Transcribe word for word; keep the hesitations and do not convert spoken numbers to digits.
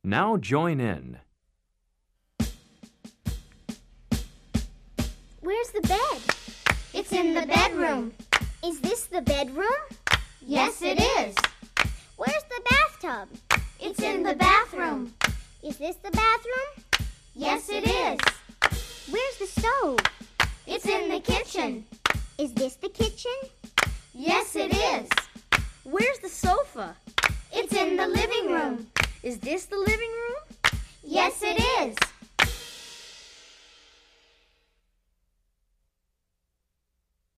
Now join in. Where's the bed? It's in the bedroom. Is this the bedroom? Yes, it is. Where's the bathtub? It's in the bathroom. Is this the bathroom? Yes, it is. Where's the stove? It's in the kitchen. Is this the kitchen? Yes, it is. Where's the sofa? It's in the living room. Is this the living room? Yes, it is.